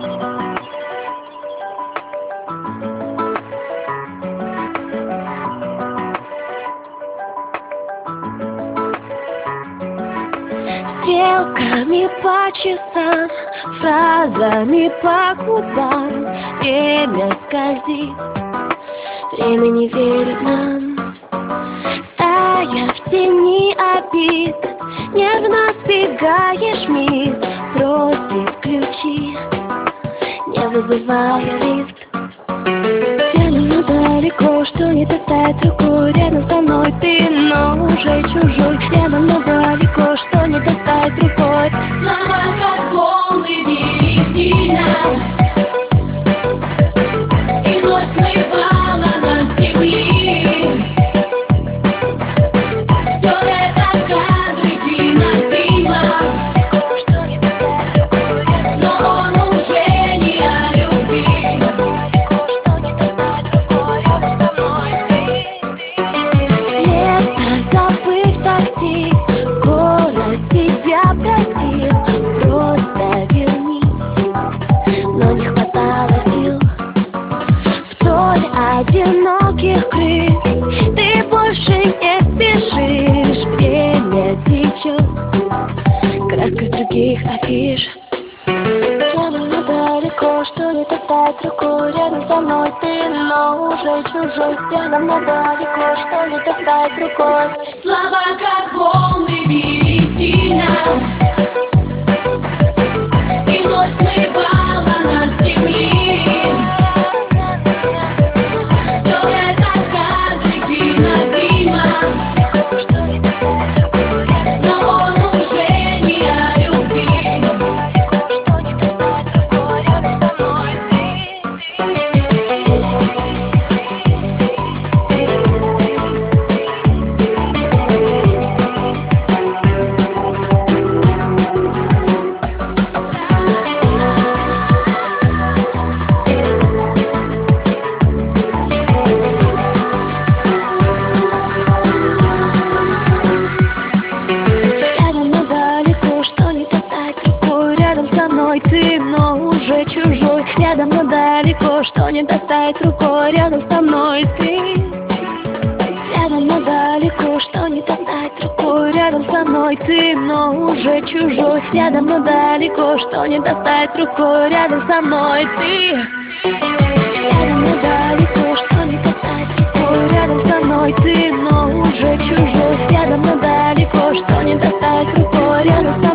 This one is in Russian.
Стрелками по часам, фразами по губам. Время скользит, время не верит нам. Стоя в тени обид, нервно сбегаешь миг. Бросив ключи, не вызывая лифт. Где-то далеко, что не достать рукой. Рядом со мной ты, но уже чужой. Рядом, но далеко, что не достать рукой. Слова как волны вели нас, и ночь смывала нас с земли. Все это кадры кинофильма, но он уже не о любви. Забыв такси, город тебя просил, просто вернись, но не хватало сил. Вдоль одиноких крыш ты больше не спешишь. Время течет, краской с других афиш. Рядом, но далеко, что не достать рукой. Рядом со мной ты, но уже чужой. Рядом, но далеко, что не достать рукой. Слова как волны вели нас, и ночь смывала нас с земли. Все это кадры кинофильма, но он уже не о любви. Ты, но уже чужой. Рядом, но далеко, что не достать рукой. Рядом со мной ты. Рядом, но далеко, что не достать рукой. Рядом со мной ты, но уже чужой. Рядом, но далеко, что не достать рукой. Рядом со мной ты. Рядом, но далеко, что не достать рукой. Рядом со мной ты, но уже чужой. Рядом, но далеко, что не достать рукой. Рядом со